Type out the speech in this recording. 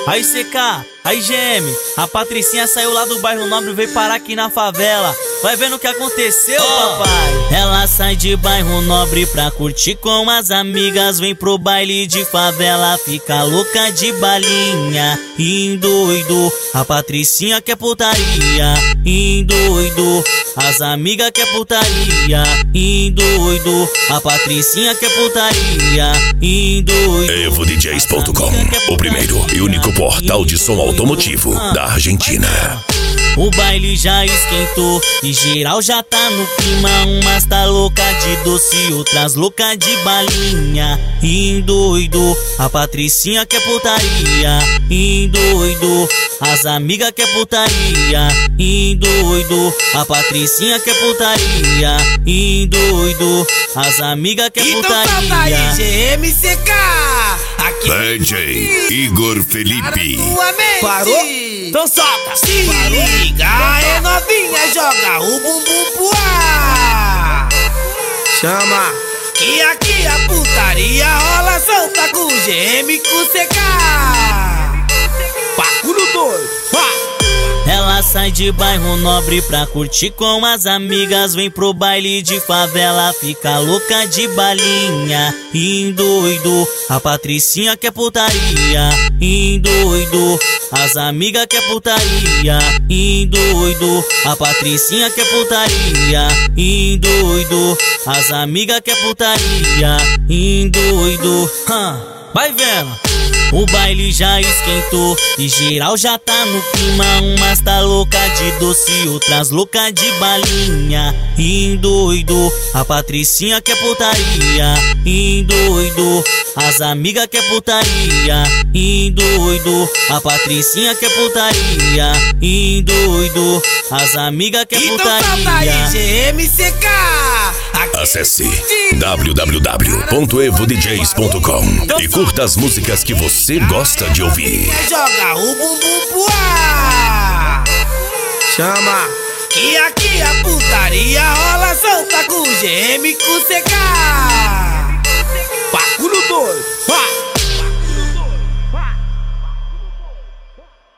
Aí CK, aí GM, a Patricinha saiu lá do bairro Nobre e veio parar aqui na favela. Vai vendo o que aconteceu, papai. Ela sai de bairro Nobre pra curtir com as amigas, vem pro baile de favela, fica louca de balinha, endoido. A Patricinha quer putaria, endoido. As amigas quer putaria, endoido. A Patricinha quer putaria, endoido. EvoDJs.com, o primeiro e único portal de som automotivo da Argentina. O baile já esquentou e geral já tá no clima. Umas tá louca de doce, outras louca de balinha, endoido. A Patricinha quer putaria, endoido. As amigas quer putaria, endoido. A Patricinha quer putaria, endoido. As amigas quer putaria. Então solta aí, GMCK. Aqui DJ Igor Felipe. Parou? Então solta. Se liga, é novinha, joga o bumbum pro ar. Chama. Que aqui a putaria rola solta com GM com CK. Bagulho doido. Ela sai de bairro Nobre pra curtir com as amigas, vem pro baile de favela, fica louca de balinha, endoido. A Patricinha quer putaria, endoido. As amigas quer putaria, endoido. A Patricinha quer putaria, endoido. As amigas quer putaria, endoido. Vai vendo. O baile já esquentou e geral já tá no clima. Umas tá louca de doce, outras louca de balinha, endoido. A Patricinha quer putaria, endoido. As amigas quer putaria, endoido. A Patricinha quer putaria, endoido. As amigas quer putaria. Então solta aí, GMCK. Acesse www.evodjs.com e curta as músicas que você gosta de ouvir. Joga o bumbum pro ar. Chama. Que aqui a putaria rola solta com GM com CK.